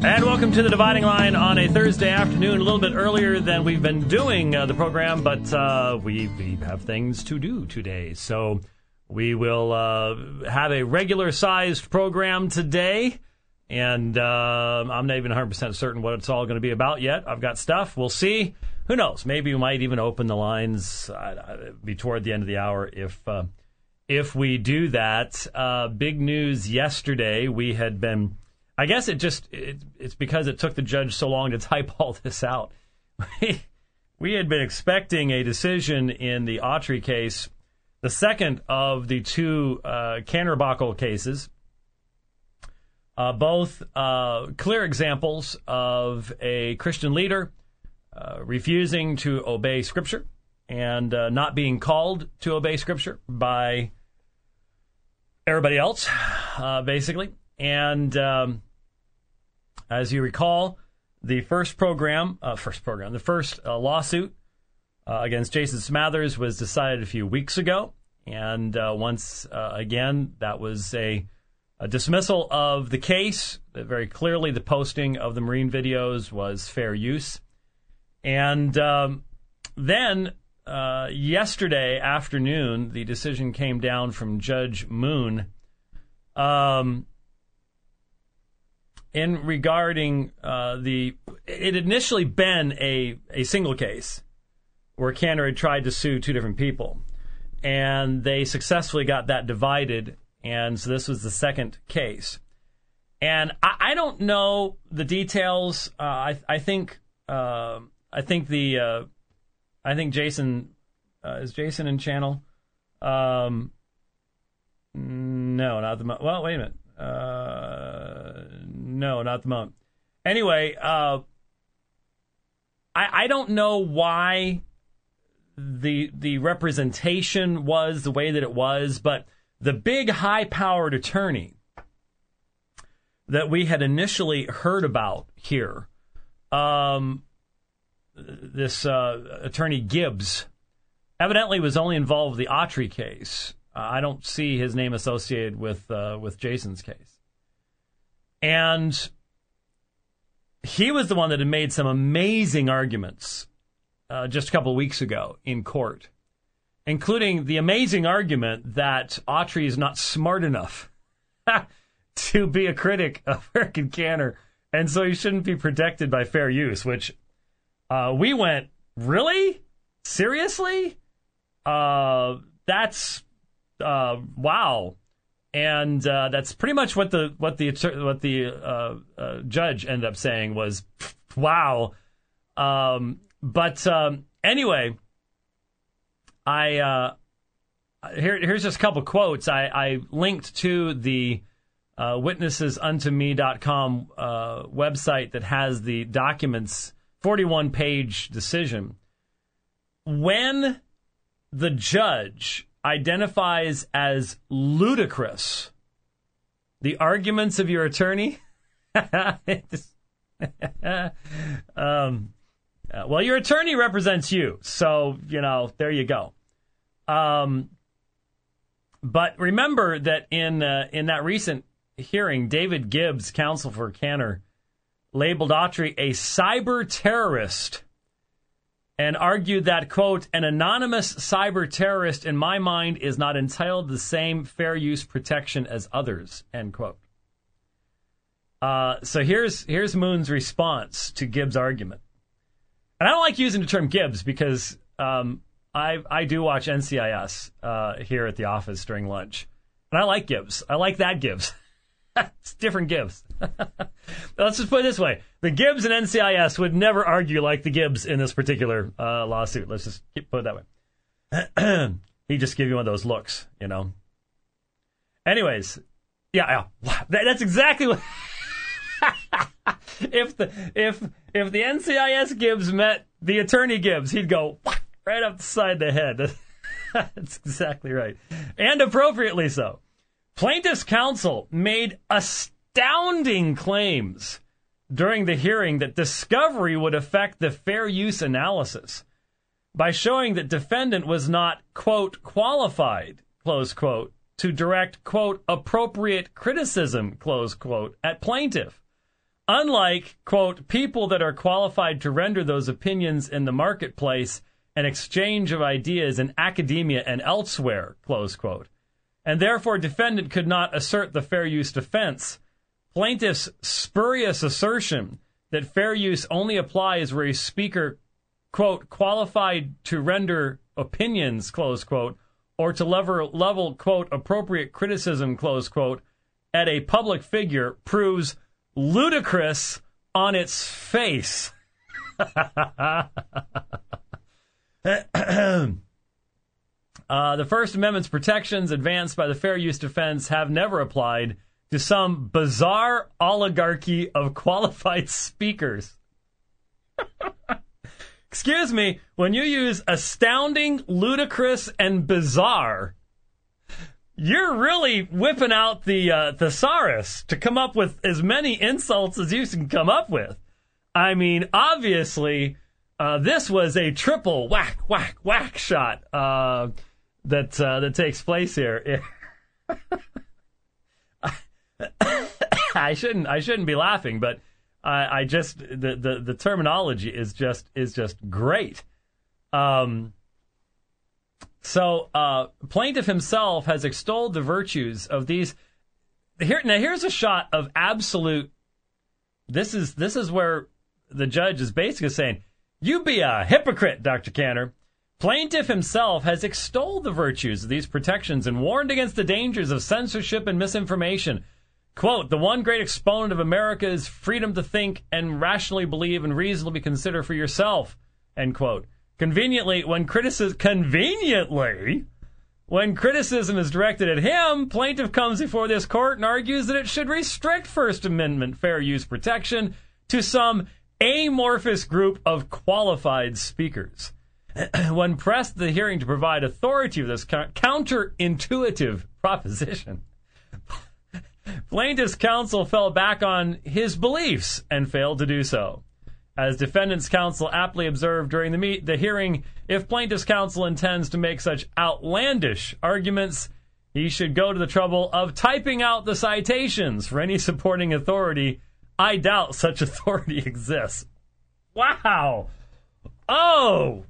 And welcome to the Dividing Line on a Thursday afternoon, a little bit earlier than we've been doing the program, but we have things to do today. So we will have a regular-sized program today, and I'm not even 100% certain what it's all going to be about yet. I've got stuff. We'll see. Who knows? Maybe we might even open the lines be toward the end of the hour if we do that. Big news yesterday. We had been... I guess it's because it took the judge so long to type all this out. We had been expecting a decision in the Autry case, the second of the two Kanterbachel cases, both clear examples of a Christian leader refusing to obey Scripture and not being called to obey Scripture by everybody else, basically. And as you recall, the first lawsuit against Jason Smathers was decided a few weeks ago. And once again, that was a dismissal of the case. Very clearly, the posting of the Marine videos was fair use. And then yesterday afternoon, the decision came down from Judge Moon in regarding it had initially been a single case where Kanter had tried to sue two different people, and they successfully got that divided, and so this was the second case. And I don't know the details. I think Jason is Jason in channel. No, not the well. Wait a minute. No, not the moment. Anyway, I don't know why the representation was the way that it was, but the big high-powered attorney that we had initially heard about here, this attorney Gibbs, evidently was only involved with the Autry case. I don't see his name associated with Jason's case. And he was the one that had made some amazing arguments just a couple of weeks ago in court, including the amazing argument that Autry is not smart enough to be a critic of Eric and Kanter, and so he shouldn't be protected by fair use, which we went, really? Seriously? That's... wow. And that's pretty much what the judge ended up saying was, wow. But anyway, here's just a couple quotes. I linked to the witnessesuntome.com website that has the documents, 41-page decision. When the judge identifies as ludicrous the arguments of your attorney, well, your attorney represents you, so, there you go. But remember that in that recent hearing, David Gibbs, counsel for Kanter, labeled Autry a cyber terrorist and argued that, quote, an anonymous cyber terrorist, in my mind, is not entitled to the same fair use protection as others, end quote. So here's Moon's response to Gibbs' argument. And I don't like using the term Gibbs because I do watch NCIS here at the office during lunch. And I like Gibbs. I like that Gibbs. It's different Gibbs. Let's just put it this way. The Gibbs and NCIS would never argue like the Gibbs in this particular lawsuit. Let's just put it that way. He'd just give you one of those looks, Anyways, yeah. That's exactly what... If the NCIS Gibbs met the attorney Gibbs, he'd go right up the side of the head. That's exactly right. And appropriately so. Plaintiff's counsel made astounding claims during the hearing that discovery would affect the fair use analysis by showing that defendant was not, quote, qualified, close quote, to direct, quote, appropriate criticism, close quote, at plaintiff Unlike, quote, people that are qualified to render those opinions in the marketplace and exchange of ideas in academia and elsewhere, close quote. And therefore defendant could not assert the fair use defense. Plaintiff's spurious assertion that fair use only applies where a speaker, quote, qualified to render opinions, close quote, or to level, quote, appropriate criticism, close quote, at a public figure proves ludicrous on its face. The First Amendment's protections advanced by the fair use defense have never applied to some bizarre oligarchy of qualified speakers. Excuse me, when you use astounding, ludicrous, and bizarre, you're really whipping out the thesaurus to come up with as many insults as you can come up with. I mean, obviously, this was a triple whack, whack, whack shot that takes place here. I shouldn't be laughing, but I just the terminology is just great. So plaintiff himself has extolled the virtues of these. Here's a shot of absolute. This is where the judge is basically saying, "You be a hypocrite, Dr. Cantor." Plaintiff himself has extolled the virtues of these protections and warned against the dangers of censorship and misinformation. Quote, "The one great exponent of America's freedom to think and rationally believe and reasonably consider for yourself." End quote. Conveniently, when criticism is directed at him, plaintiff comes before this court and argues that it should restrict First Amendment fair use protection to some amorphous group of qualified speakers. When pressed at the hearing to provide authority for this counterintuitive proposition, plaintiff's counsel fell back on his beliefs and failed to do so. As defendant's counsel aptly observed during the hearing, if plaintiff's counsel intends to make such outlandish arguments, he should go to the trouble of typing out the citations for any supporting authority. I doubt such authority exists. Wow. Oh.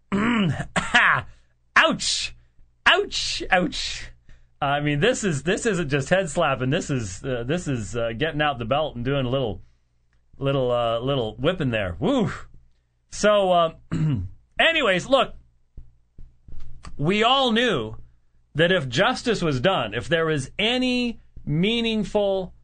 Ouch. Ouch. Ouch. I mean, this isn't just head slapping. This is getting out the belt and doing a little whipping there. Woo. So, anyways, look, we all knew that if justice was done, if there was any meaningful,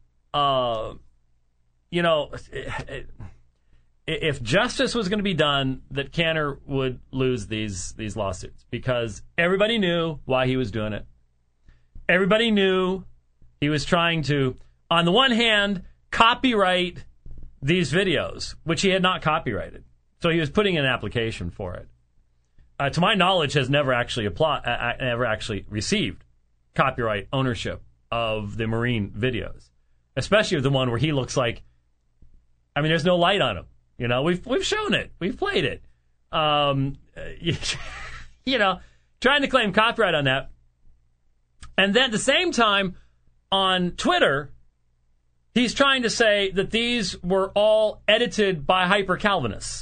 if justice was going to be done, that Cantor would lose these lawsuits because everybody knew why he was doing it. Everybody knew he was trying to, on the one hand, copyright these videos, which he had not copyrighted. So he was putting in an application for it. To my knowledge, has never actually received copyright ownership of the Marine videos, especially the one where he looks like, I mean, there's no light on him. You know, we've shown it, we've played it. Trying to claim copyright on that. And then at the same time, on Twitter, he's trying to say that these were all edited by hyper-Calvinists.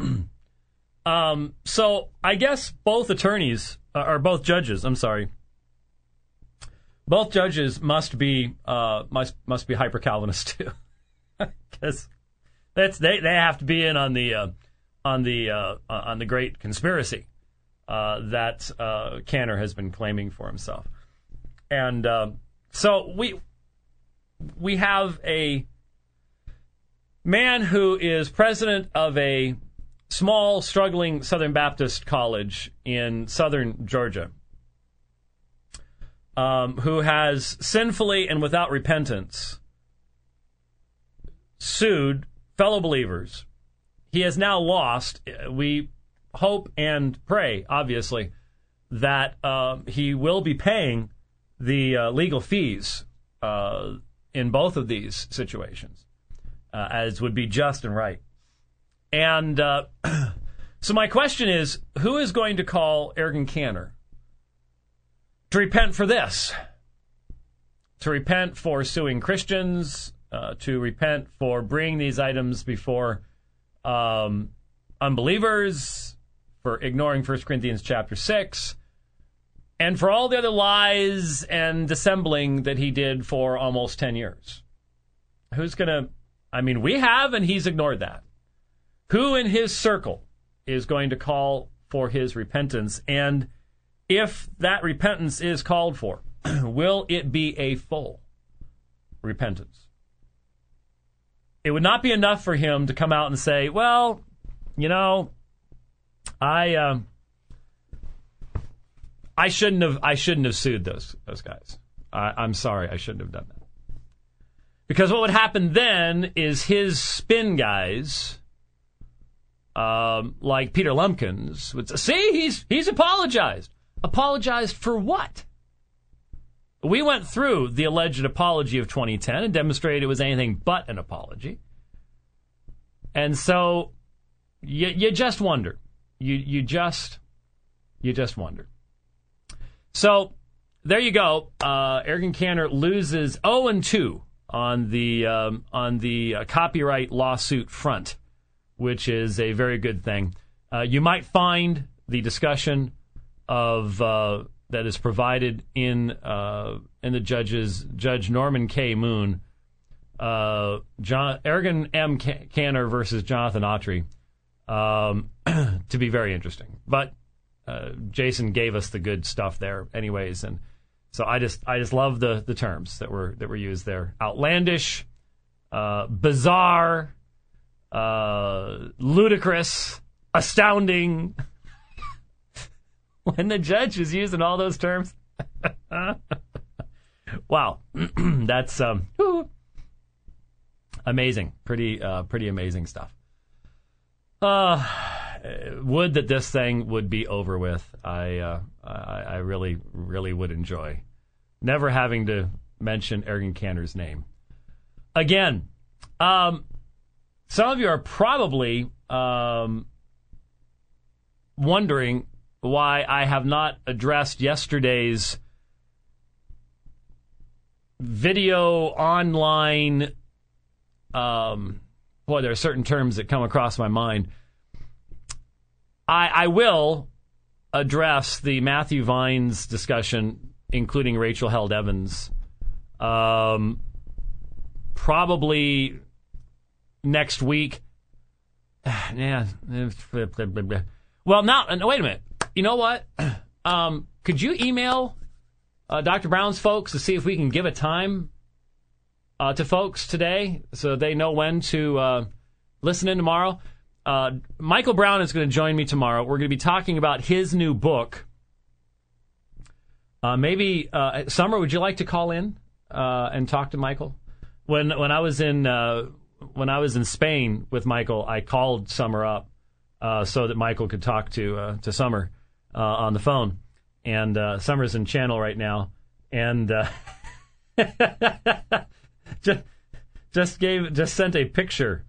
So I guess both attorneys, or both judges, I'm sorry, both judges must be hyper-Calvinists too, because they have to be in on the great conspiracy that Cantor has been claiming for himself. And so we have a man who is president of a small, struggling Southern Baptist college in southern Georgia, who has sinfully and without repentance sued fellow believers. He has now lost. We hope and pray, obviously, that he will be paying the legal fees in both of these situations, as would be just and right. And so my question is, who is going to call Ergun Cantor to repent for this? To repent for suing Christians, to repent for bringing these items before unbelievers, for ignoring 1 Corinthians chapter 6, and for all the other lies and dissembling that he did for almost 10 years. Who's going to... I mean, we have, and he's ignored that. Who in his circle is going to call for his repentance? And if that repentance is called for, will it be a full repentance? It would not be enough for him to come out and say, well, you know, I shouldn't have sued those guys. I'm sorry, I shouldn't have done that. Because what would happen then is his spin guys, like Peter Lumpkins, would say, see, he's apologized. Apologized for what? We went through the alleged apology of 2010 and demonstrated it was anything but an apology. And so you just wonder. You just wonder. So there you go. Eric Cantor loses 0-2 on the copyright lawsuit front, which is a very good thing. You might find the discussion of that is provided in the Judge Norman K. Moon, Eric M. Cantor versus Jonathan Autry, to be very interesting. But Jason gave us the good stuff there, anyways, and so I just love the terms that were used there: outlandish, bizarre, ludicrous, astounding. When the judge is using all those terms, wow, that's amazing, pretty amazing stuff. Would that this thing would be over with. I really would enjoy never having to mention Eric Cantor's name again. Some of you are probably wondering why I have not addressed yesterday's video online. Boy, there are certain terms that come across my mind. I will address the Matthew Vines discussion, including Rachel Held Evans, probably next week. Yeah. Well, now, wait a minute. You know what? Could you email Dr. Brown's folks to see if we can give a time to folks today so they know when to listen in tomorrow? Michael Brown is going to join me tomorrow. We're going to be talking about his new book. Maybe Summer, would you like to call in and talk to Michael? When I was in Spain with Michael, I called Summer up so that Michael could talk to Summer on the phone. And Summer's in channel right now, and just sent a picture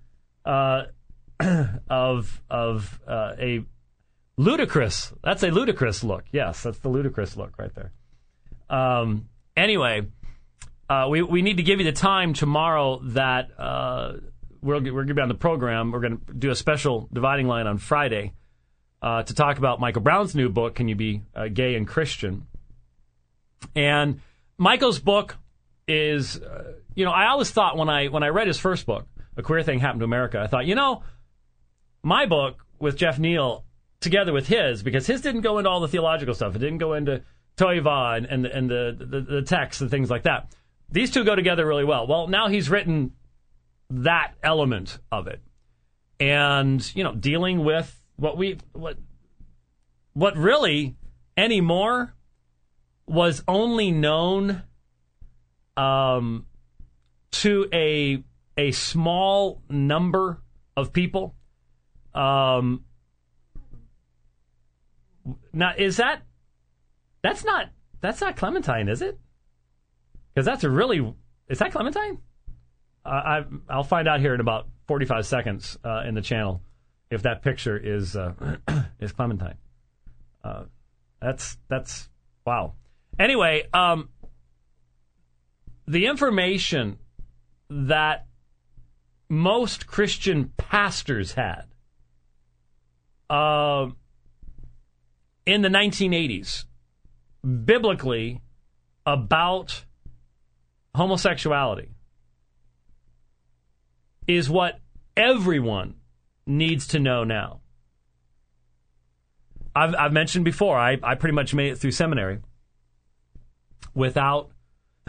of a ludicrous. That's a ludicrous look. Yes, that's the ludicrous look right there. Anyway, we need to give you the time tomorrow that we're going to be on the program. We're going to do a special dividing line on Friday to talk about Michael Brown's new book, Can You Be Gay and Christian? And Michael's book is, I always thought when I read his first book, A Queer Thing Happened to America, I thought, my book with Jeff Neal together with his, because his didn't go into all the theological stuff. It didn't go into Toiva and the texts and things like that. These two go together really well. Well, now he's written that element of it. And, dealing with what really anymore was only known to a small number of people. Now, is that's not Clementine, is it? Because is that Clementine? I'll find out here in about 45 seconds in the channel if that picture is Clementine. That's wow. Anyway, the information that most Christian pastors had in the 1980s, biblically, about homosexuality is what everyone needs to know now. I've mentioned before, I pretty much made it through seminary without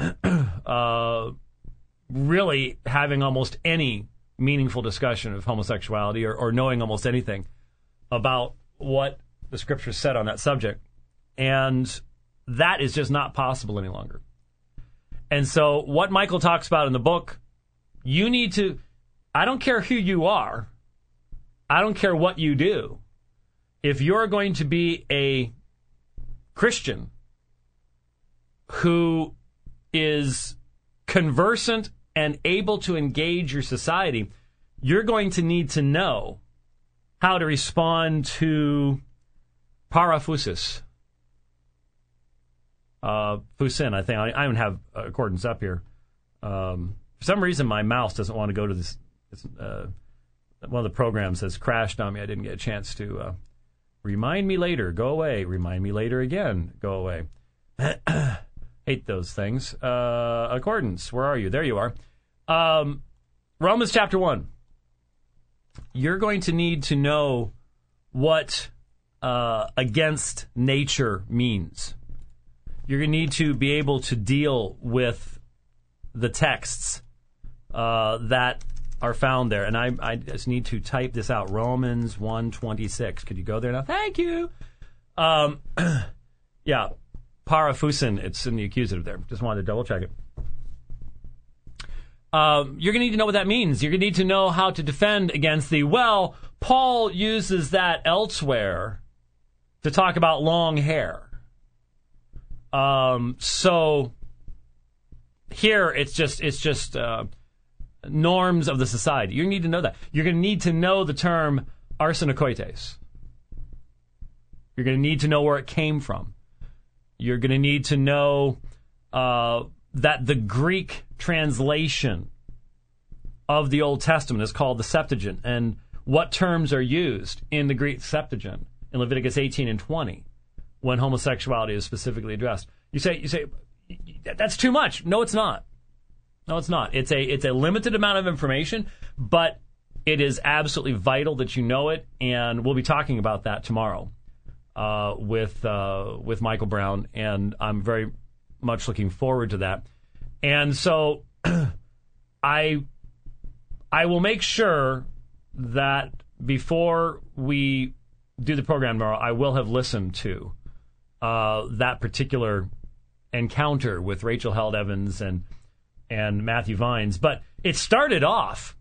really having almost any meaningful discussion of homosexuality or knowing almost anything about what the Scripture said on that subject. And that is just not possible any longer. And so what Michael talks about in the book, you need to, I don't care who you are, I don't care what you do, if you're going to be a Christian who is conversant and able to engage your society, you're going to need to know how to respond to paraphusis. Fusin, I think. I even have accordance up here. For some reason, my mouse doesn't want to go to this. One of the programs has crashed on me. I didn't get a chance to remind me later. Go away. Remind me later again. Go away. Hate those things. Accordance. Where are you? There you are. Romans chapter 1. You're going to need to know what against nature means. You're going to need to be able to deal with the texts that are found there. And I just need to type this out. Romans 1:26. Could you go there now? Thank you. Yeah. Paraphusin. It's in the accusative there. Just wanted to double check it. You're going to need to know what that means. You're going to need to know how to defend against the, well, Paul uses that elsewhere to talk about long hair. So here it's just norms of the society. You need to know that. You're going to need to know the term arsenokoites. You're going to need to know where it came from. You're going to need to know that the Greek translation of the Old Testament is called the Septuagint, and what terms are used in the Greek Septuagint in Leviticus 18 and 20 when homosexuality is specifically addressed. You say that's too much. No, it's not. No, it's not. It's a limited amount of information, but it is absolutely vital that you know it, and we'll be talking about that tomorrow with Michael Brown, and I'm very much looking forward to that. And so I will make sure that before we do the program tomorrow, I will have listened to that particular encounter with Rachel Held Evans and Matthew Vines. But it started off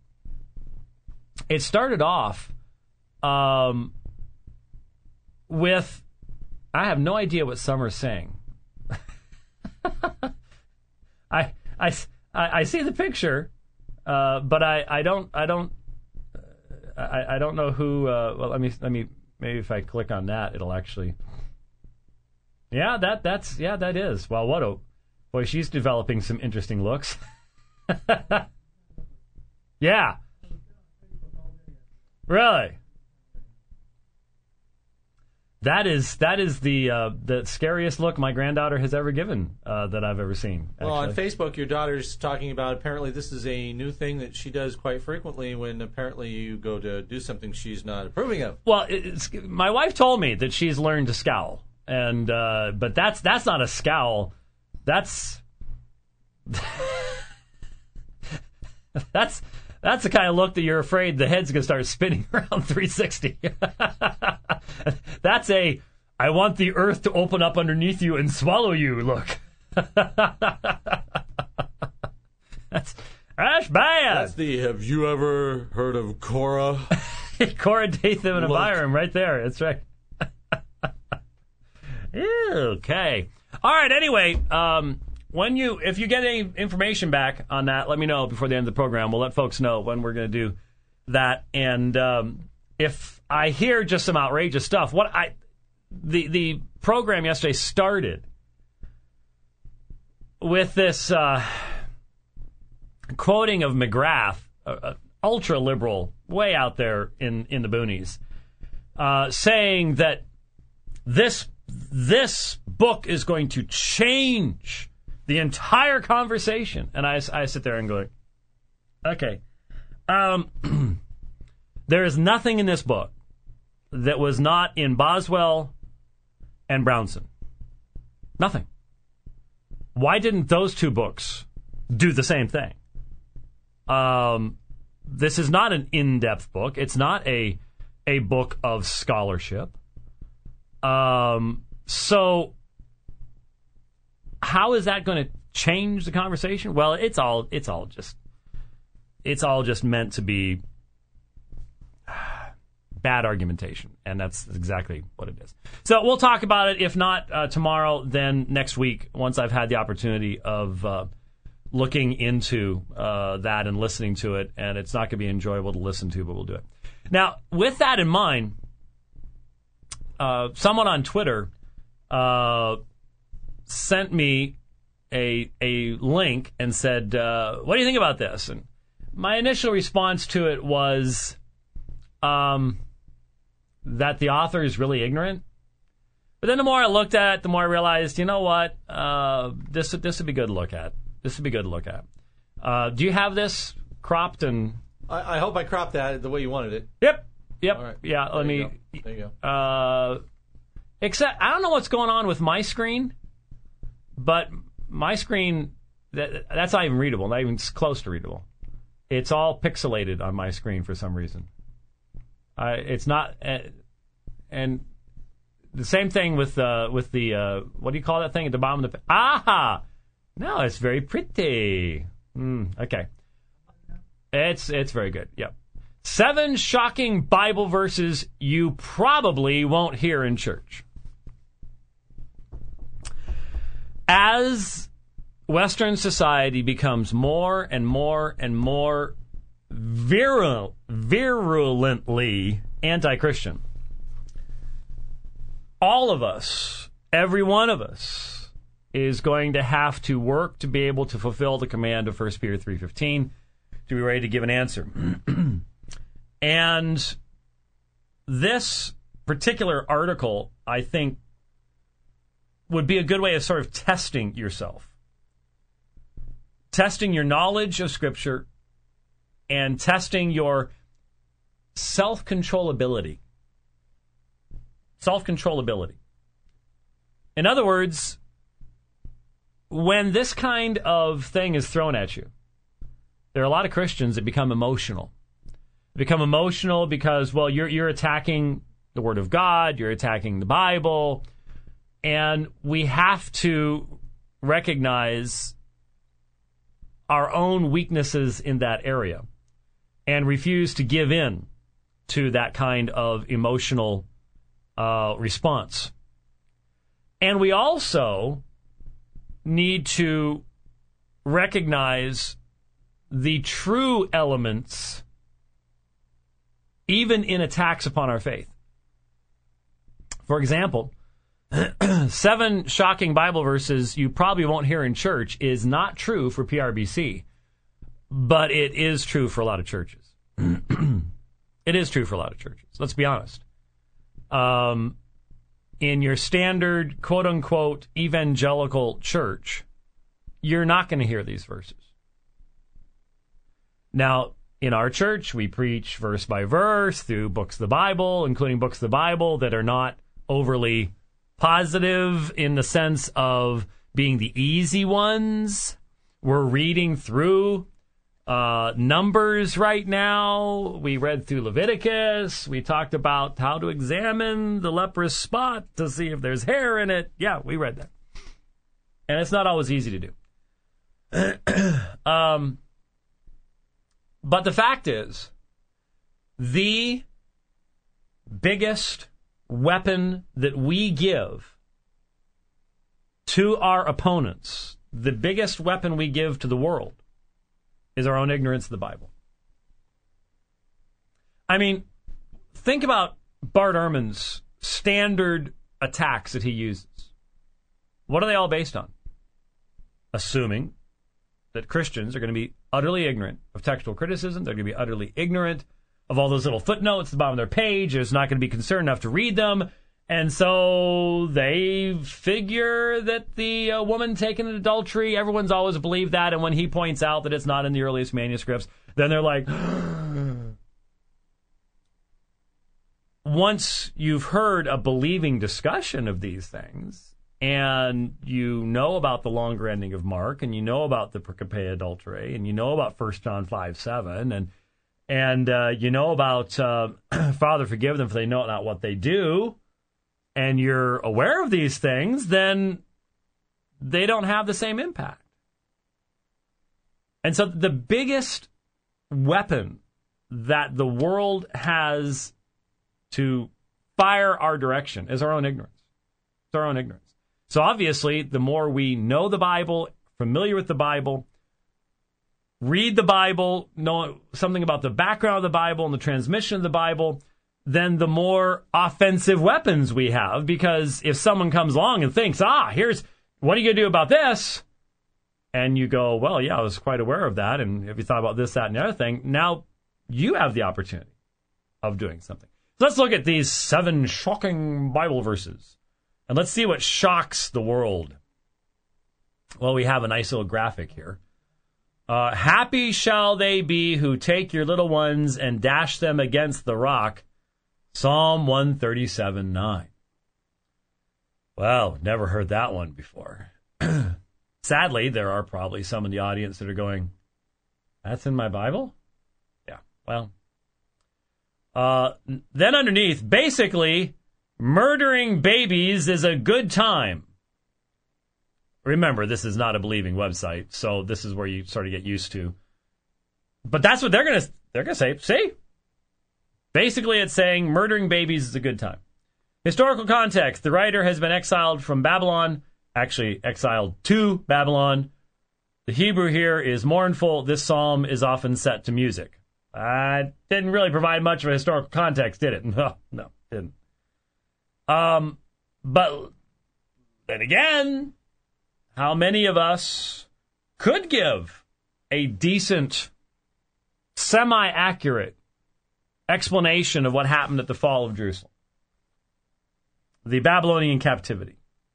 with, I have no idea what Summer's saying. I see the picture, but I don't know who. Well, let me maybe if I click on that, it'll actually. Yeah, that is. Well, boy, she's developing some interesting looks. Yeah. Really. That is the scariest look my granddaughter has ever given that I've ever seen. Actually. Well, on Facebook, your daughter's talking about apparently this is a new thing that she does quite frequently when apparently you go to do something she's not approving of. Well, my wife told me that she's learned to scowl, and but that's not a scowl. That's the kind of look that you're afraid the head's going to start spinning around 360. That's I want the earth to open up underneath you and swallow you look. That's bad. That's the, have you ever heard of Korah? Korah, Dathan, and Abiram right there. That's right. Okay. All right, anyway, if you get any information back on that, let me know before the end of the program. We'll let folks know when we're going to do that. And if I hear just some outrageous stuff, the program yesterday started with this quoting of McGrath, ultra-liberal, way out there in the boonies, saying that this book is going to change the entire conversation. And I sit there and go, okay, there is nothing in this book that was not in Boswell and Brownson. Nothing. Why didn't those two books do the same thing? This is not an in-depth book. It's not a book of scholarship. So how is that going to change the conversation? Well, it's all just meant to be bad argumentation, and that's exactly what it is. So we'll talk about it. If not tomorrow, then next week, once I've had the opportunity of looking into that and listening to it, and it's not going to be enjoyable to listen to, but we'll do it. Now, with that in mind, someone on Twitter sent me a link and said, what do you think about this? And my initial response to it was that the author is really ignorant. But then the more I looked at it, the more I realized, you know what? This would be good to look at. This would be good to look at. Do you have this cropped? And I hope I cropped that the way you wanted it. Yep. All right. Yeah, let me... There you go. Except, I don't know what's going on with my screen, but my screen, that's not even readable, not even close to readable. It's all pixelated on my screen for some reason. It's not... and the same thing with the what do you call that thing at the bottom of the... Aha! No, it's very pretty. Okay. It's very good. Yep. 7 shocking Bible verses you probably won't hear in church. As Western society becomes more and more and more virulently anti-Christian, all of us, every one of us, is going to have to work to be able to fulfill the command of 1 Peter 3:15, to be ready to give an answer. And this particular article, I think, would be a good way of sort of testing yourself. Testing your knowledge of Scripture and testing your self-controllability. Self-controllability. In other words, when this kind of thing is thrown at you, there are a lot of Christians that become emotional. Become emotional because, well, you're attacking the Word of God, you're attacking the Bible, and we have to recognize our own weaknesses in that area and refuse to give in to that kind of emotional response. And we also need to recognize the true elements even in attacks upon our faith. For example, 7 shocking Bible verses you probably won't hear in church is not true for PRBC, but it is true for a lot of churches. It is true for a lot of churches. Let's be honest. In your standard, quote-unquote, evangelical church, you're not going to hear these verses. Now, in our church, we preach verse by verse through books of the Bible, including books of the Bible that are not overly positive in the sense of being the easy ones. We're reading through Numbers right now. We read through Leviticus. We talked about how to examine the leprous spot to see if there's hair in it. Yeah, we read that. And it's not always easy to do. But the fact is, the biggest weapon that we give to our opponents, the biggest weapon we give to the world, is our own ignorance of the Bible. I mean, think about Bart Ehrman's standard attacks that he uses. What are they all based on? Assuming that Christians are going to be utterly ignorant of textual criticism. They're going to be utterly ignorant of all those little footnotes at the bottom of their page. They're just not going to be concerned enough to read them. And so they figure that the woman taken in adultery, everyone's always believed that. And when he points out that it's not in the earliest manuscripts, then they're like, once you've heard a believing discussion of these things, and you know about the longer ending of Mark, and you know about the pericope adulterae, and you know about 1 John 5:7, and you know about Father, forgive them for they know not what they do, and you're aware of these things, then they don't have the same impact. And so the biggest weapon that the world has to fire our direction is our own ignorance. It's our own ignorance. So obviously, the more we know the Bible, familiar with the Bible, read the Bible, know something about the background of the Bible and the transmission of the Bible, then the more offensive weapons we have. Because if someone comes along and thinks, here's, what are you going to do about this? And you go, well, yeah, I was quite aware of that. And if you thought about this, that, and the other thing, now you have the opportunity of doing something. So let's look at these 7 shocking Bible verses. And let's see what shocks the world. Well, we have a nice little graphic here. Happy shall they be who take your little ones and dash them against the rock. Psalm 137:9. Well, never heard that one before. Sadly, there are probably some in the audience that are going, that's in my Bible? Yeah, well. Then underneath, basically, murdering babies is a good time. Remember, this is not a believing website, so this is where you sort of get used to. But that's what they're gonna say. See? Basically, it's saying murdering babies is a good time. Historical context. The writer has been exiled from Babylon, actually exiled to Babylon. The Hebrew here is mournful. This psalm is often set to music. Didn't really provide much of a historical context, did it? No, didn't. But then again, how many of us could give a decent, semi-accurate explanation of what happened at the fall of Jerusalem? The Babylonian captivity.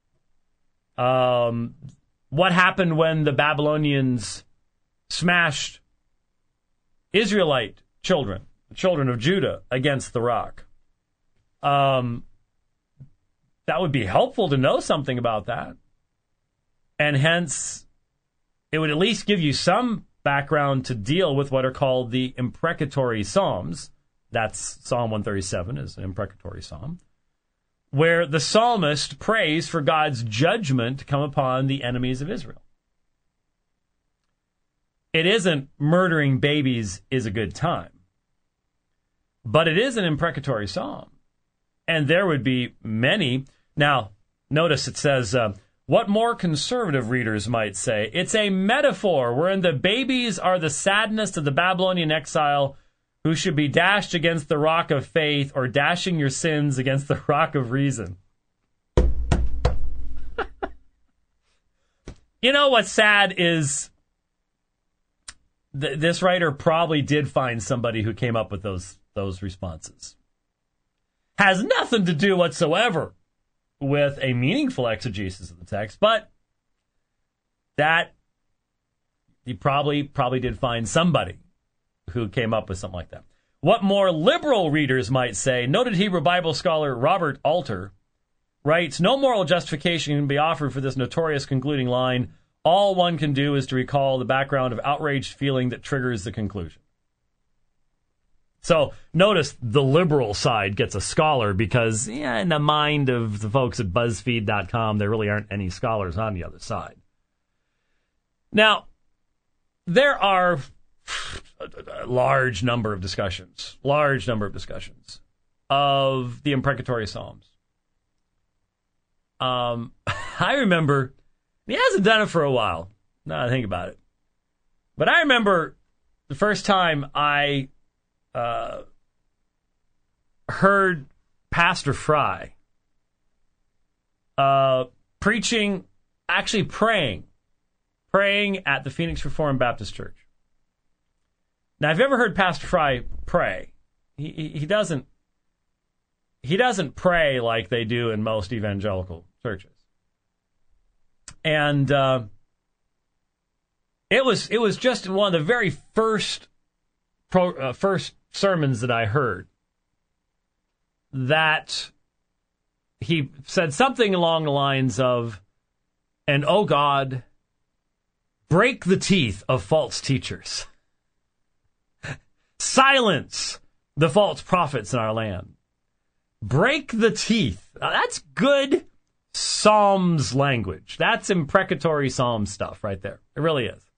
What happened when the Babylonians smashed Israelite children, the children of Judah, against the rock? That would be helpful to know something about that. And hence, it would at least give you some background to deal with what are called the imprecatory psalms. That's Psalm 137 is an imprecatory psalm, where the psalmist prays for God's judgment to come upon the enemies of Israel. It isn't murdering babies is a good time, but it is an imprecatory psalm. And there would be many. Now, notice it says, what more conservative readers might say, it's a metaphor wherein the babies are the sadness of the Babylonian exile who should be dashed against the rock of faith or dashing your sins against the rock of reason. You know what's sad is this writer probably did find somebody who came up with those responses. Has nothing to do whatsoever with a meaningful exegesis of the text, but that he probably did find somebody who came up with something like that. What more liberal readers might say, noted Hebrew Bible scholar Robert Alter writes, no moral justification can be offered for this notorious concluding line. All one can do is to recall the background of outraged feeling that triggers the conclusion. So notice the liberal side gets a scholar because, in the mind of the folks at BuzzFeed.com, there really aren't any scholars on the other side. Now, there are a large number of discussions of the imprecatory Psalms. I remember, he hasn't done it for a while, now that I think about it, but I remember the first time I heard Pastor Fry praying praying at the Phoenix Reformed Baptist Church. Now, have you ever heard Pastor Fry pray? He doesn't pray like they do in most evangelical churches. And it was just one of the very first sermons that I heard that he said something along the lines of, "And oh God, break the teeth of false teachers. Silence the false prophets in our land. Break the teeth." Now, that's good Psalms language. That's imprecatory Psalm stuff right there. It really is.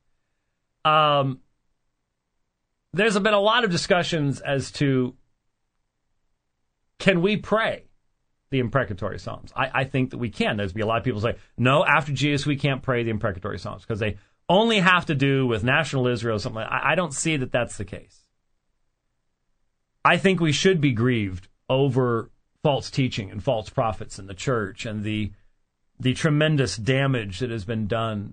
There's been a lot of discussions as to, can we pray the imprecatory Psalms? I think that we can. There's be a lot of people say, no, after Jesus we can't pray the imprecatory Psalms because they only have to do with national Israel or something like that. I don't see that that's the case. I think we should be grieved over false teaching and false prophets in the church and the tremendous damage that has been done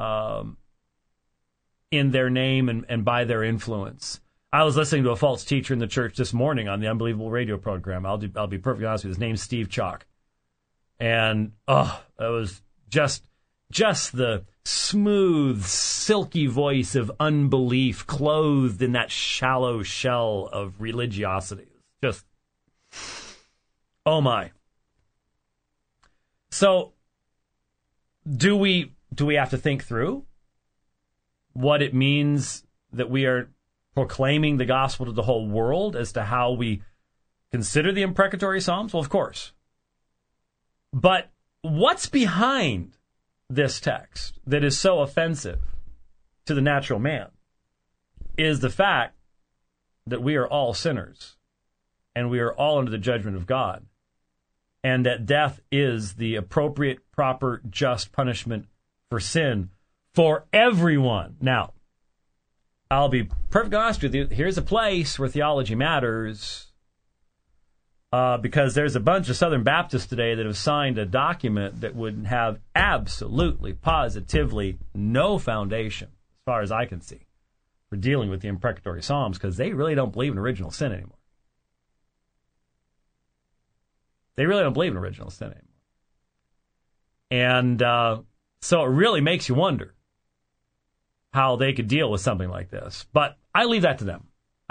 in their name and by their influence. I was listening to a false teacher in the church this morning on the Unbelievable radio program. I'll be perfectly honest with you. His name's Steve Chalk. And, it was just the smooth, silky voice of unbelief clothed in that shallow shell of religiosity. Just, oh my. So, do we have to think through what it means that we are proclaiming the gospel to the whole world as to how we consider the imprecatory Psalms? Well, of course. But what's behind this text that is so offensive to the natural man is the fact that we are all sinners and we are all under the judgment of God, and that death is the appropriate, proper, just punishment for sin for everyone. Now, I'll be perfectly honest with you. Here's a place where theology matters, because there's a bunch of Southern Baptists today that have signed a document that would have absolutely, positively no foundation, as far as I can see, for dealing with the imprecatory Psalms, because they really don't believe in original sin anymore. They really don't believe in original sin anymore. And so it really makes you wonder how they could deal with something like this. But I leave that to them.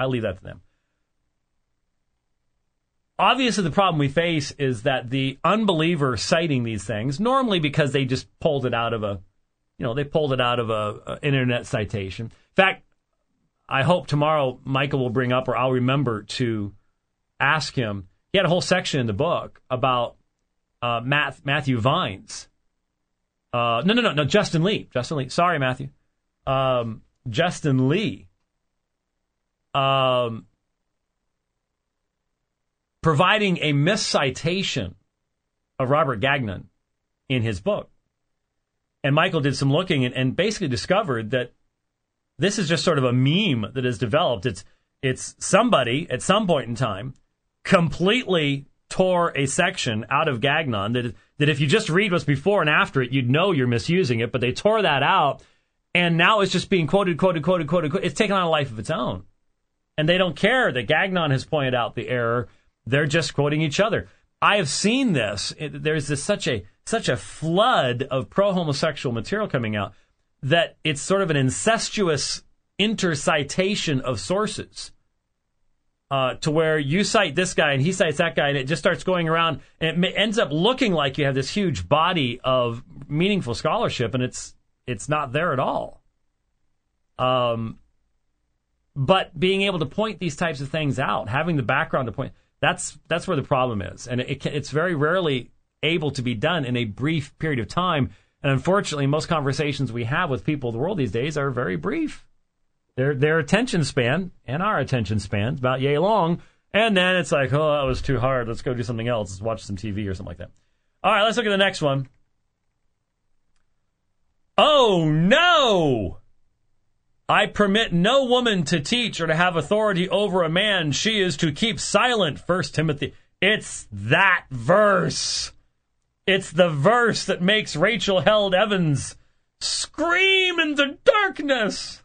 Obviously, the problem we face is that the unbeliever citing these things, normally because they just pulled it out of an internet citation. In fact, I hope tomorrow Michael will bring up, or I'll remember to ask him. He had a whole section in the book about Matthew Vines. No, Justin Lee. Sorry, Matthew. Justin Lee. Providing a miscitation of Robert Gagnon in his book. And Michael did some looking and basically discovered that this is just sort of a meme that has developed. It's somebody at some point in time completely tore a section out of Gagnon that if you just read what's before and after it, you'd know you're misusing it, but they tore that out, and now it's just being quoted. It's taken on a life of its own. And they don't care that Gagnon has pointed out the error. They're just quoting each other. I have seen this. There's such a flood of pro-homosexual material coming out that it's sort of an incestuous intercitation of sources. To where you cite this guy and he cites that guy, and it just starts going around, and it ends up looking like you have this huge body of meaningful scholarship, and it's not there at all. But being able to point these types of things out, having the background to point, that's where the problem is, and it's very rarely able to be done in a brief period of time. And unfortunately, most conversations we have with people of the world these days are very brief. Their attention span and our attention span is about yay long, and then it's like, oh, that was too hard. Let's go do something else. Let's watch some TV or something like that. All right, let's look at the next one. Oh, no! I permit no woman to teach or to have authority over a man. She is to keep silent, 1 Timothy. It's that verse. It's the verse that makes Rachel Held Evans Scream in the darkness.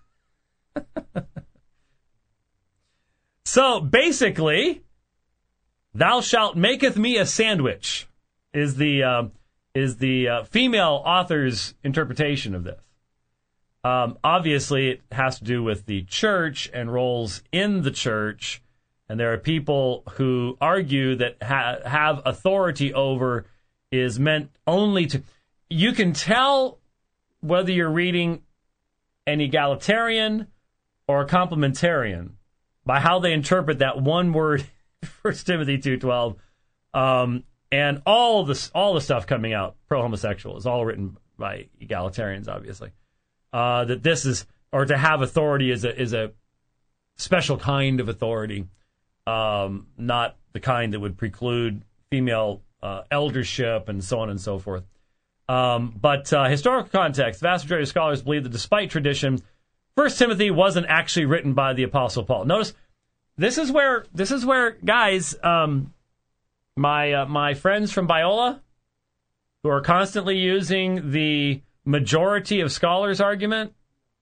So basically, thou shalt maketh me a sandwich is the female author's interpretation of this. Obviously, it has to do with the church and roles in the church, and there are people who argue that have authority over is meant only to... You can tell whether you're reading an egalitarian or a complementarian by how they interpret that one word, 1 Timothy 2:12, and all the stuff coming out pro-homosexual is all written by egalitarians, obviously. That this is, or to have authority is a special kind of authority, not the kind that would preclude female eldership and so on and so forth. But historical context, the vast majority of scholars believe that despite tradition, 1 Timothy wasn't actually written by the Apostle Paul. Notice, this is where guys, my friends from Biola, who are constantly using the majority of scholars argument,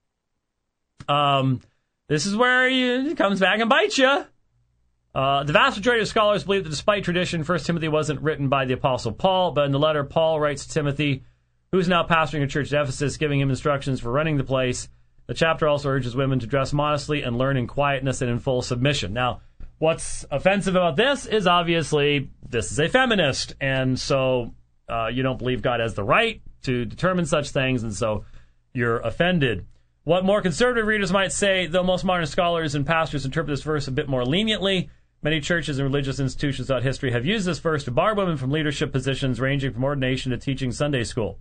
this is where it comes back and bites you. The vast majority of scholars believe that despite tradition, 1 Timothy wasn't written by the Apostle Paul, but in the letter, Paul writes to Timothy, who's now pastoring a church at Ephesus, giving him instructions for running the place. The chapter also urges women to dress modestly and learn in quietness and in full submission. Now, what's offensive about this is obviously this is a feminist, and so you don't believe God has the right to determine such things, and so you're offended. What more conservative readers might say, though most modern scholars and pastors interpret this verse a bit more leniently, many churches and religious institutions throughout history have used this verse to bar women from leadership positions ranging from ordination to teaching Sunday school.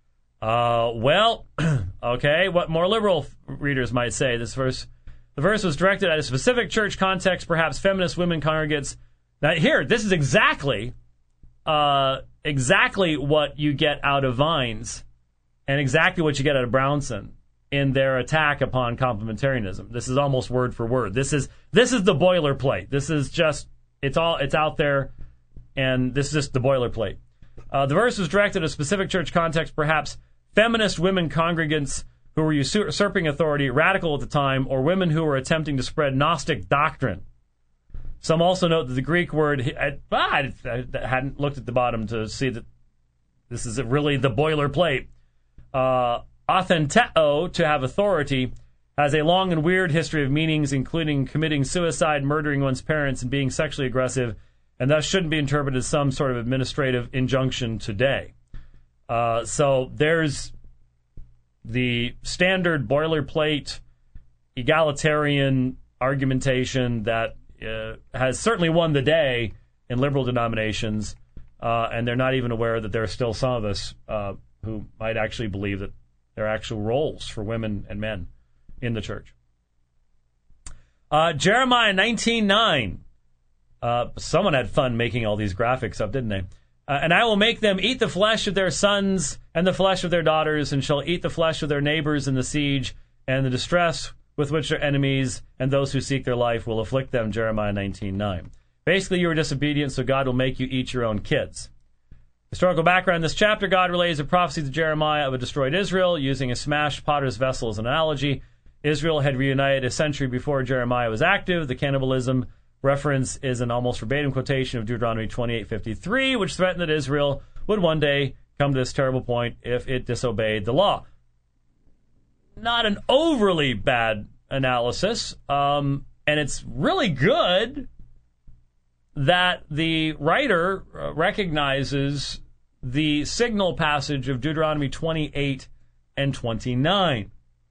Okay, what more liberal readers might say, the verse was directed at a specific church context, perhaps feminist women congregates. Now here, this is exactly what you get out of Vines and exactly what you get out of Brownson in their attack upon complementarianism. This is almost word for word. This is the boilerplate. This is just, it's out there, and this is just the boilerplate. The verse was directed at a specific church context, perhaps feminist women congregants who were usurping authority, radical at the time, or women who were attempting to spread Gnostic doctrine. Some also note that the Greek word, I hadn't looked at the bottom to see that this is really the boilerplate. Authenteo, to have authority, has a long and weird history of meanings, including committing suicide, murdering one's parents, and being sexually aggressive, and thus shouldn't be interpreted as some sort of administrative injunction today. So there's the standard boilerplate egalitarian argumentation that has certainly won the day in liberal denominations, and they're not even aware that there are still some of us who might actually believe that there are actual roles for women and men in the church. Jeremiah 19:9. Someone had fun making all these graphics up, didn't they? And I will make them eat the flesh of their sons and the flesh of their daughters, and shall eat the flesh of their neighbors in the siege, and the distress with which their enemies and those who seek their life will afflict them. Jeremiah 19:9. Basically, you were disobedient, so God will make you eat your own kids. Historical background in this chapter, God relays a prophecy to Jeremiah of a destroyed Israel, using a smashed potter's vessel as an analogy. Israel had reunited a century before Jeremiah was active. The cannibalism reference is an almost verbatim quotation of Deuteronomy 28:53, which threatened that Israel would one day come to this terrible point if it disobeyed the law. Not an overly bad analysis, and it's really good that the writer recognizes the signal passage of Deuteronomy 28 and 29.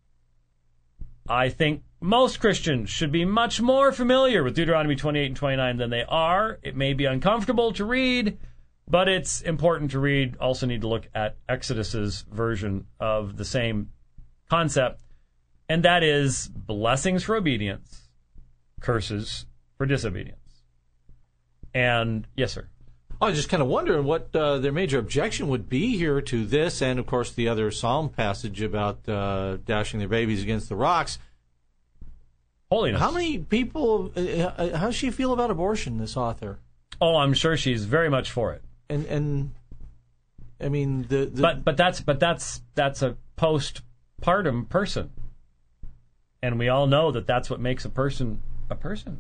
I think most Christians should be much more familiar with Deuteronomy 28 and 29 than they are. It may be uncomfortable to read, but it's important to read. Also need to look at Exodus's version of the same concept, and that is blessings for obedience, curses for disobedience. And, yes, sir. I was just kind of wondering what their major objection would be here to this, and, of course, the other Psalm passage about dashing their babies against the rocks. Holiness. How many people, how does she feel about abortion, this author? Oh, I'm sure she's very much for it. And I mean, but that's a postpartum person, and we all know that that's what makes a person a person.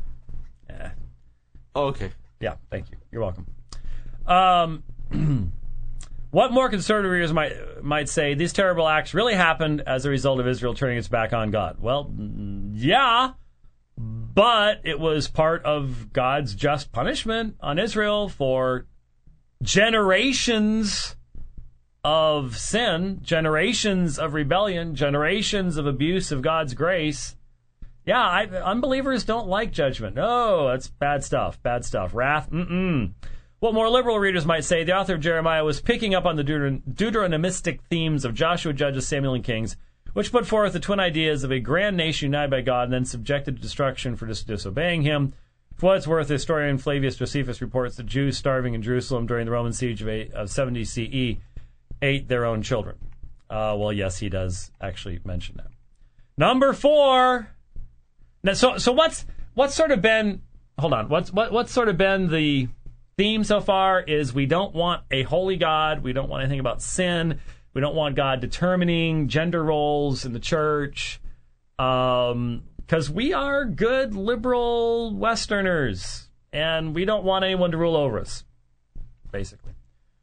Oh, okay. Yeah, thank you. You're welcome. What more conservative readers might say, these terrible acts really happened as a result of Israel turning its back on God. Well, yeah, but it was part of God's just punishment on Israel for generations of sin, generations of rebellion, generations of abuse of God's grace. Yeah, unbelievers don't like judgment. Oh, that's bad stuff. Wrath, What more liberal readers might say, the author of Jeremiah was picking up on the Deuteronomistic themes of Joshua, Judges, Samuel, and Kings, which put forth the twin ideas of a grand nation united by God and then subjected to destruction for disobeying him. For what it's worth, the historian Flavius Josephus reports that Jews starving in Jerusalem during the Roman siege of 70 CE ate their own children. Well, yes, he does actually mention that. Number 4. Now, so what's sort of been? Hold on. What's sort of been the theme so far? Is we don't want a holy God. We don't want anything about sin. We don't want God determining gender roles in the church. Because we are good liberal Westerners, and we don't want anyone to rule over us, basically.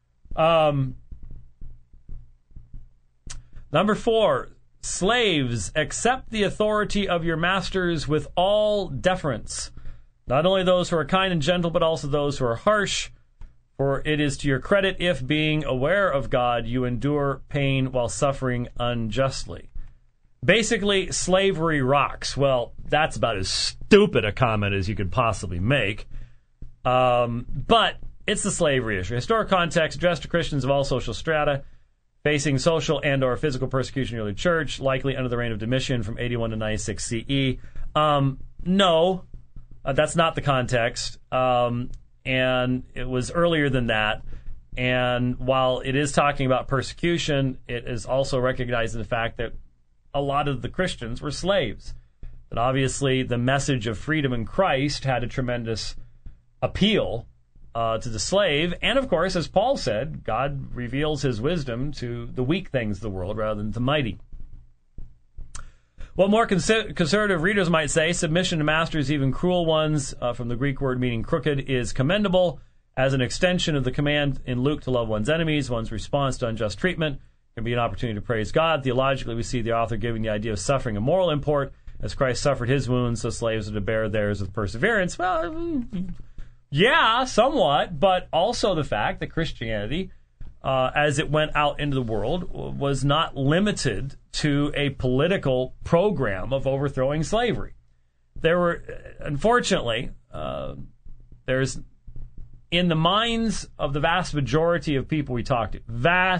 Number 4, slaves, accept the authority of your masters with all deference, not only those who are kind and gentle, but also those who are harsh, for it is to your credit if, being aware of God, you endure pain while suffering unjustly. Basically, slavery rocks. Well, that's about as stupid a comment as you could possibly make. But it's the slavery issue. Historic context addressed to Christians of all social strata, facing social and or physical persecution in the early church, likely under the reign of Domitian from 81 to 96 CE. No, that's not the context. And it was earlier than that. And while it is talking about persecution, it is also recognizing the fact that a lot of the Christians were slaves. That obviously the message of freedom in Christ had a tremendous appeal to the slave. And of course, as Paul said, God reveals his wisdom to the weak things of the world rather than the mighty. What more conservative readers might say, submission to masters, even cruel ones, from the Greek word meaning crooked, is commendable as an extension of the command in Luke to love one's enemies. One's response to unjust treatment can be an opportunity to praise God. Theologically, we see the author giving the idea of suffering a moral import. As Christ suffered his wounds, so slaves are to bear theirs with perseverance. Well, yeah, somewhat, but also the fact that Christianity, as it went out into the world, was not limited to a political program of overthrowing slavery. There were, unfortunately, there's, in the minds of the vast majority of people we talk to,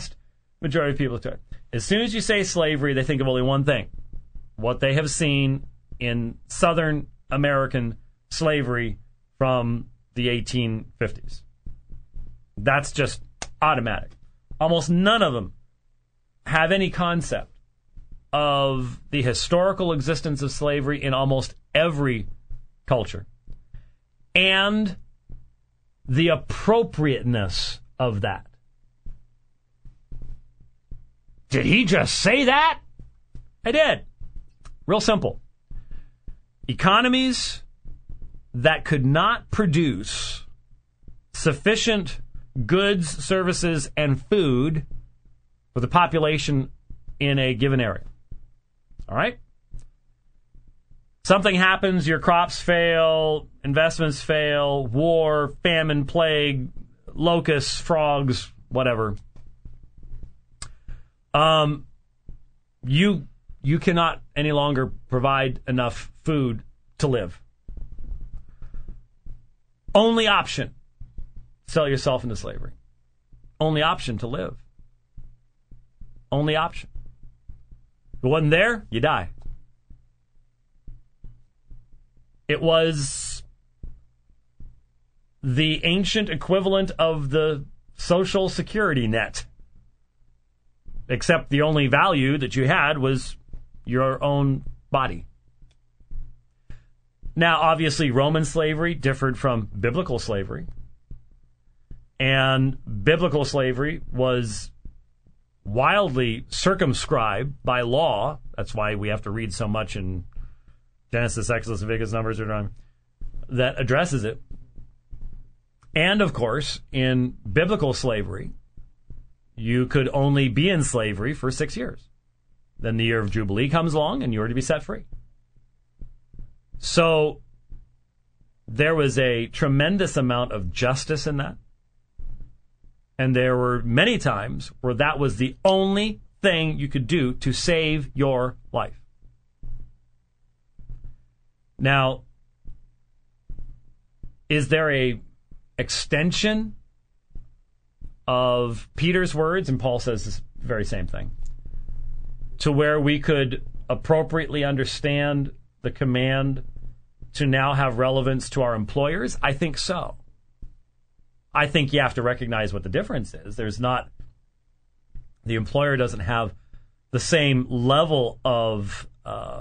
as soon as you say slavery, they think of only one thing: what they have seen in Southern American slavery from the 1850s. That's just automatic. Almost none of them have any concept of the historical existence of slavery in almost every culture and the appropriateness of that. Did he just say that? I did. Real simple. Economies that could not produce sufficient goods, services, and food for the population in a given area. All right? Something happens, your crops fail, investments fail, war, famine, plague, locusts, frogs, whatever. You cannot any longer provide enough food to live. Only option: sell yourself into slavery. Only option to live. Only option. If it wasn't there, you die. It was the ancient equivalent of the social security net. Except the only value that you had was your own body. Now, obviously, Roman slavery differed from biblical slavery. And biblical slavery was wildly circumscribed by law. That's why we have to read so much in Genesis, Exodus, Leviticus, Numbers, Deuteronomy, that addresses it. And, of course, in biblical slavery, you could only be in slavery for 6 years. Then the year of Jubilee comes along, and you are to be set free. So there was a tremendous amount of justice in that. And there were many times where that was the only thing you could do to save your life. Now, is there a extension of Peter's words, and Paul says this very same thing, to where we could appropriately understand the command to now have relevance to our employers? I think so. I think you have to recognize what the difference is. The employer doesn't have the same level of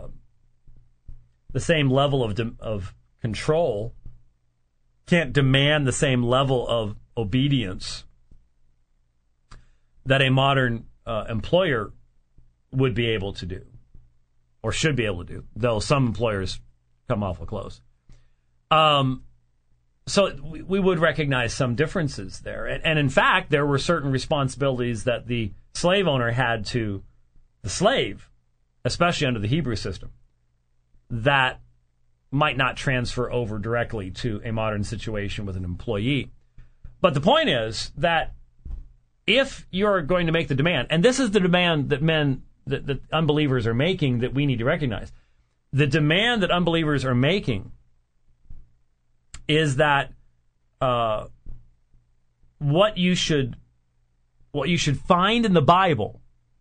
control, can't demand the same level of obedience that a modern employer would be able to do, or should be able to do, though some employers come awful close. So we would recognize some differences there. And in fact, there were certain responsibilities that the slave owner had to the slave, especially under the Hebrew system, that might not transfer over directly to a modern situation with an employee. But the point is that if you're going to make the demand, and this is the demand that unbelievers are making that we need to recognize, the demand that unbelievers are making is that what you should find in the Bible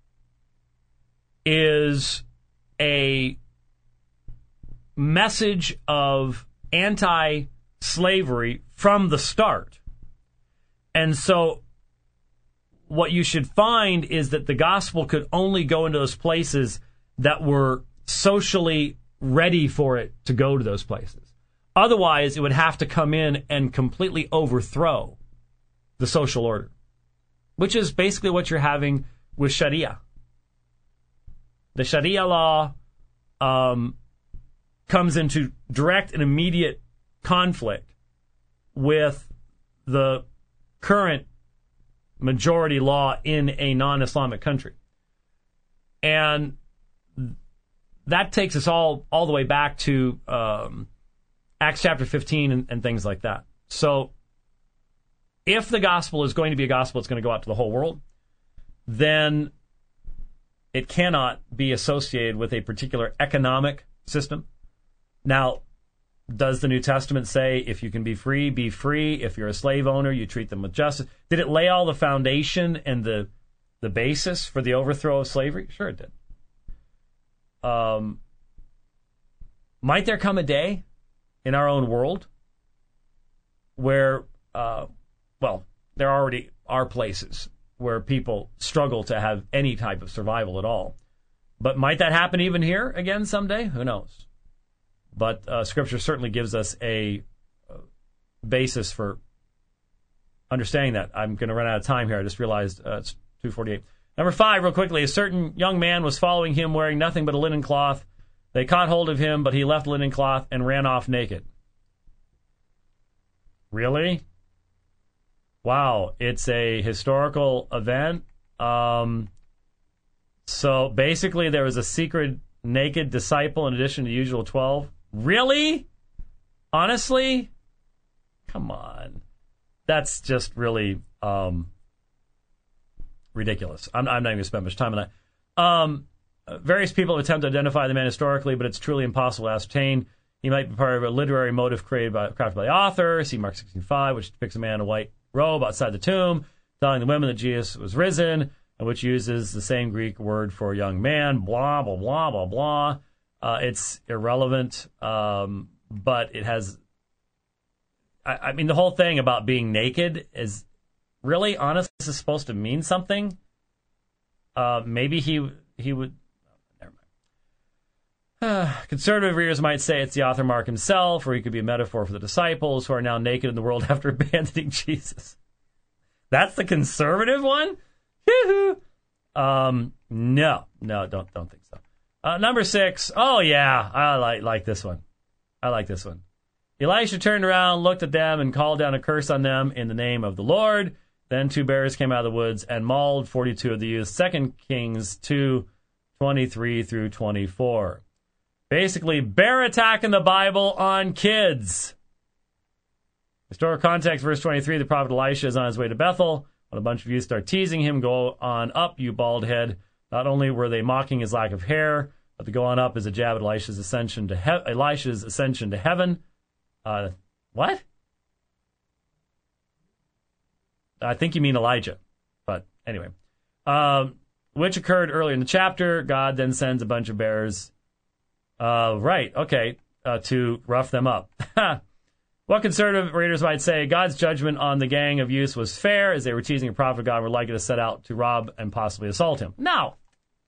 is a message of anti-slavery from the start. And so what you should find is that the gospel could only go into those places that were socially ready for it to go to those places. Otherwise, it would have to come in and completely overthrow the social order, which is basically what you're having with Sharia. The Sharia law comes into direct and immediate conflict with the current majority law in a non-Islamic country. And that takes us all the way back to Acts chapter 15 and things like that. So if the gospel is going to be a gospel that's going to go out to the whole world, then it cannot be associated with a particular economic system. Now, does the New Testament say if you can be free, be free? If you're a slave owner, you treat them with justice? Did it lay all the foundation and the basis for the overthrow of slavery? Sure it did. Might there come a day in our own world where, there already are places where people struggle to have any type of survival at all. But might that happen even here again someday? Who knows? But Scripture certainly gives us a basis for understanding that. I'm going to run out of time here. I just realized it's 2:48. Number 5, real quickly. A certain young man was following him wearing nothing but a linen cloth. They caught hold of him, but he left the linen cloth and ran off naked. Really? Wow. It's a historical event. So basically there was a secret naked disciple in addition to the usual 12. Really? Honestly? Come on. That's just really ridiculous. I'm not even going to spend much time on that. Various people have attempted to identify the man historically, but it's truly impossible to ascertain. He might be part of a literary motive crafted by the author. See Mark 16:5, which depicts a man in a white robe outside the tomb, telling the women that Jesus was risen, and which uses the same Greek word for young man, blah, blah, blah, blah, blah. It's irrelevant, but it has... I mean, the whole thing about being naked is really, honestly, this is supposed to mean something. Maybe he would... Never mind. Conservative readers might say it's the author Mark himself, or he could be a metaphor for the disciples who are now naked in the world after abandoning Jesus. That's the conservative one? Yoo-hoo. No, don't think so. Number 6. Oh, yeah, I like this one. I like this one. Elisha turned around, looked at them, and called down a curse on them in the name of the Lord. Then 2 bears came out of the woods and mauled 42 of the youths. 2 Kings 2:23 through 24. Basically, bear attack in the Bible on kids. Historical context, verse 23, the prophet Elisha is on his way to Bethel. When a bunch of youth start teasing him, go on up, you bald head. Not only were they mocking his lack of hair, but the go on up is a jab at Elisha's ascension to heaven. What? I think you mean Elijah. But anyway. Which occurred earlier in the chapter. God then sends a bunch of bears. To rough them up. What conservative readers might say, God's judgment on the gang of youths was fair, as they were teasing a prophet of God and were likely to set out to rob and possibly assault him. No.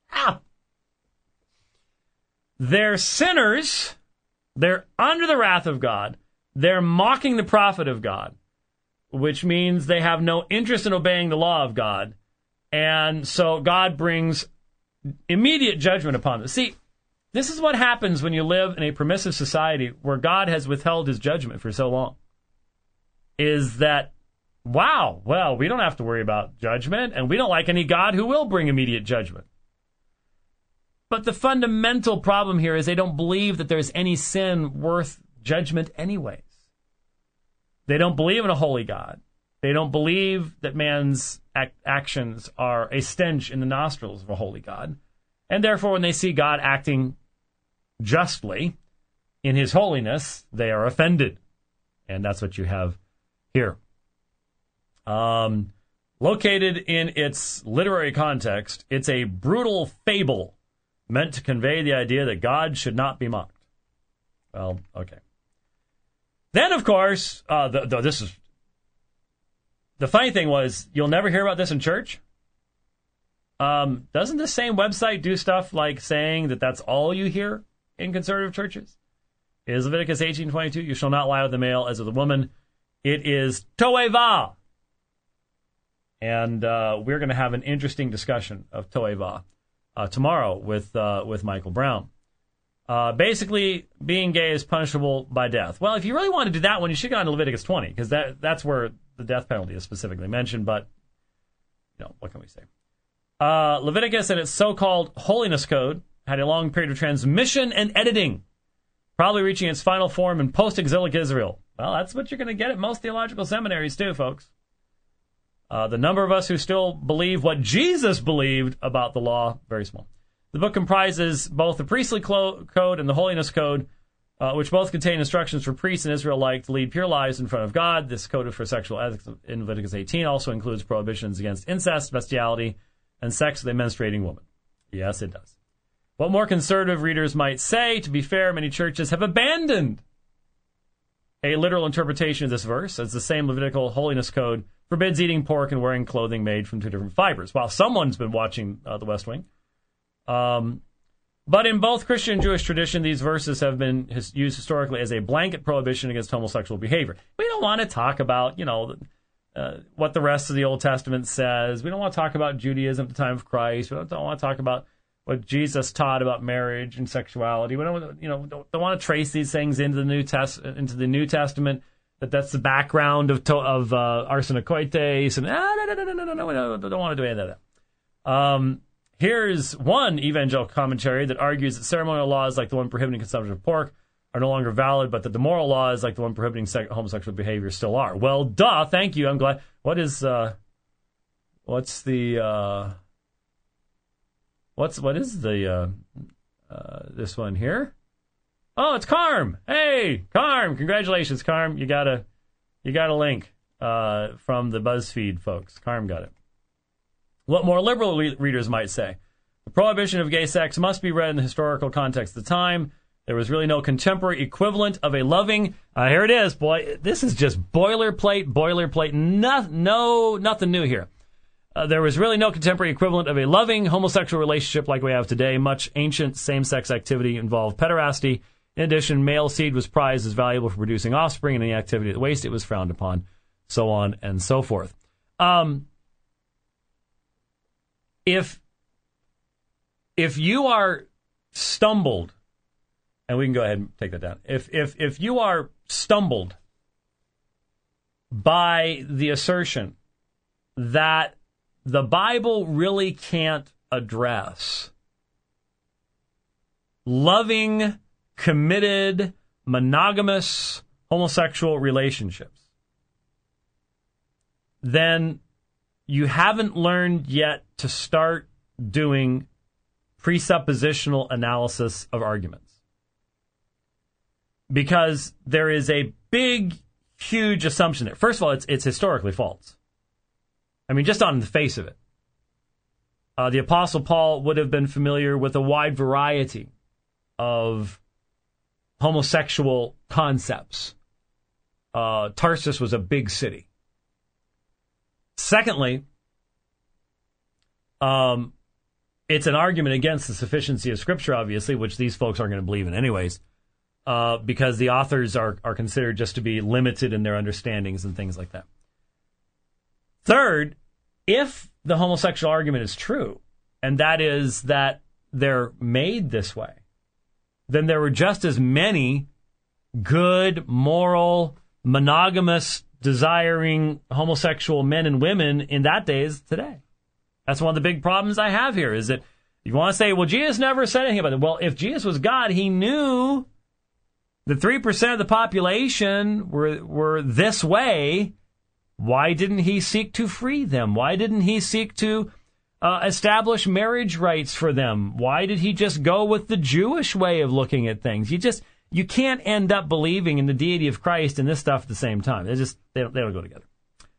They're sinners. They're under the wrath of God. They're mocking the prophet of God, which means they have no interest in obeying the law of God. And so God brings immediate judgment upon them. See, this is what happens when you live in a permissive society where God has withheld his judgment for so long. Is that, wow, well, we don't have to worry about judgment, and we don't like any God who will bring immediate judgment. But the fundamental problem here is they don't believe that there's any sin worth judgment anyways. They don't believe in a holy God. They don't believe that man's actions are a stench in the nostrils of a holy God. And therefore, when they see God acting justly in his holiness, they are offended. And that's what you have here. Located in its literary context, it's a brutal fable meant to convey the idea that God should not be mocked. Well, okay. Then, of course, this is the funny thing was, you'll never hear about this in church. Doesn't the same website do stuff like saying that that's all you hear in conservative churches? Is Leviticus 18:22, you shall not lie with the male as with the woman. It is toeva. And we're going to have an interesting discussion of toeva tomorrow with Michael Brown. Basically, being gay is punishable by death. Well, if you really want to do that one, you should go on to Leviticus 20, because that's where the death penalty is specifically mentioned. But, what can we say? Leviticus and its so-called holiness code had a long period of transmission and editing, probably reaching its final form in post-exilic Israel. Well, that's what you're going to get at most theological seminaries too, folks. The number of us who still believe what Jesus believed about the law, very small. The book comprises both the priestly code and the holiness code, which both contain instructions for priests in Israel alike to lead pure lives in front of God. This code for sexual ethics in Leviticus 18 also includes prohibitions against incest, bestiality, and sex with a menstruating woman. Yes, it does. What more conservative readers might say, to be fair, many churches have abandoned a literal interpretation of this verse, as the same Levitical holiness code forbids eating pork and wearing clothing made from 2 different fibers. While someone's been watching The West Wing. But in both Christian and Jewish tradition, these verses have been used historically as a blanket prohibition against homosexual behavior. We don't want to talk about, what the rest of the Old Testament says. We don't want to talk about Judaism at the time of Christ. We don't want to talk about what Jesus taught about marriage and sexuality. We don't want to trace these things into the New Testament. That's the background of arsena coites. And no, we don't want to do any of that. Here's one evangelical commentary that argues that ceremonial laws like the one prohibiting consumption of pork are no longer valid, but that the moral laws like the one prohibiting homosexual behavior still are. Well, duh, thank you. I'm glad. What's this one here? Oh, it's Carm. Hey, Carm. Congratulations, Carm. You got a link from the BuzzFeed folks. Carm got it. What more liberal readers might say. The prohibition of gay sex must be read in the historical context of the time. There was really no contemporary equivalent of a loving... here it is, boy. This is just boilerplate. Nothing new here. There was really no contemporary equivalent of a loving homosexual relationship like we have today. Much ancient same-sex activity involved pederasty. In addition, male seed was prized as valuable for producing offspring, and any activity that wasted it was frowned upon, so on and so forth. If you are stumbled, and we can go ahead and take that down. If you are stumbled by the assertion that the Bible really can't address loving, committed, monogamous homosexual relationships, then you haven't learned yet to start doing presuppositional analysis of arguments. Because there is a big, huge assumption there. First of all, it's historically false. I mean, just on the face of it. The Apostle Paul would have been familiar with a wide variety of homosexual concepts. Tarsus was a big city. Secondly, it's an argument against the sufficiency of Scripture, obviously, which these folks aren't going to believe in anyways, because the authors are considered just to be limited in their understandings and things like that. Third, if the homosexual argument is true, and that is that they're made this way, then there were just as many good, moral, monogamous, desiring homosexual men and women in that day as today. That's one of the big problems I have here, is that you want to say, well, Jesus never said anything about it. Well, if Jesus was God, he knew that 3% of the population were this way. Why didn't he seek to free them? Why didn't he seek to establish marriage rights for them? Why did he just go with the Jewish way of looking at things? You can't end up believing in the deity of Christ and this stuff at the same time. They don't go together.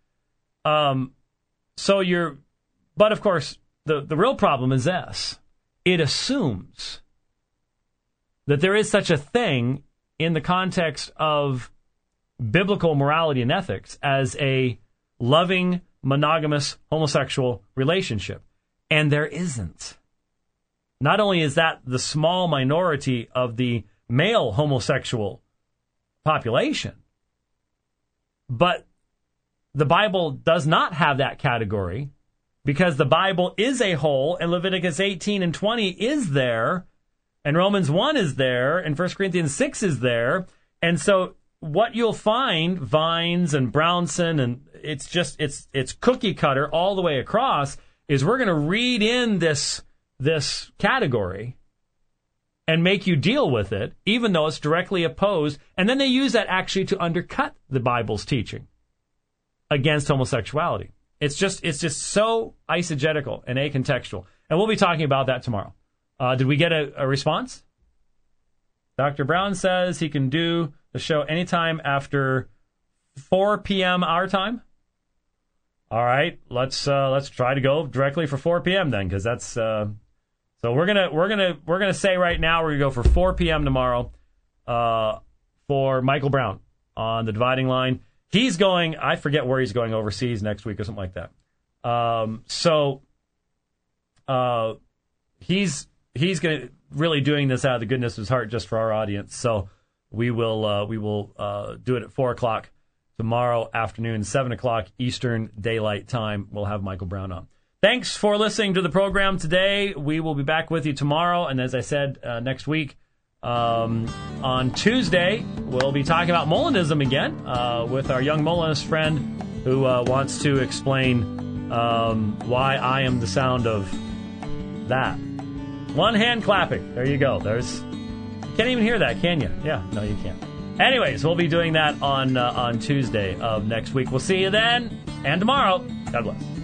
But of course, the real problem is this. It assumes that there is such a thing in the context of biblical morality and ethics as a loving, monogamous, homosexual relationship. And there isn't. Not only is that the small minority of the male homosexual population, but the Bible does not have that category, because the Bible is a whole, and Leviticus 18 and 20 is there, and Romans 1 is there, and 1 Corinthians 6 is there. And so what you'll find, Vines and Brownson, and it's cookie cutter all the way across, is we're going to read in this category and make you deal with it, even though it's directly opposed. And then they use that actually to undercut the Bible's teaching against homosexuality. It's just so eisegetical and acontextual. And we'll be talking about that tomorrow. Did we get a response? Dr. Brown says he can do the show anytime after 4 p.m. our time. All right, let's try to go directly for 4 p.m. then, because that's so we're gonna say right now we're gonna go for 4 p.m. tomorrow for Michael Brown on the Dividing Line. He's going, I forget where he's going, overseas next week or something like that. He's going to really doing this out of the goodness of his heart just for our audience. So we will do it at 4 o'clock tomorrow afternoon, 7 o'clock Eastern Daylight Time. We'll have Michael Brown on. Thanks for listening to the program today. We will be back with you tomorrow. And as I said, next week, on Tuesday, we'll be talking about Molinism again with our young Molinist friend who wants to explain why I am the sound of that. One hand clapping. There you go. You can't even hear that, can you? Yeah, no, you can't. Anyways, we'll be doing that on Tuesday of next week. We'll see you then and tomorrow. God bless.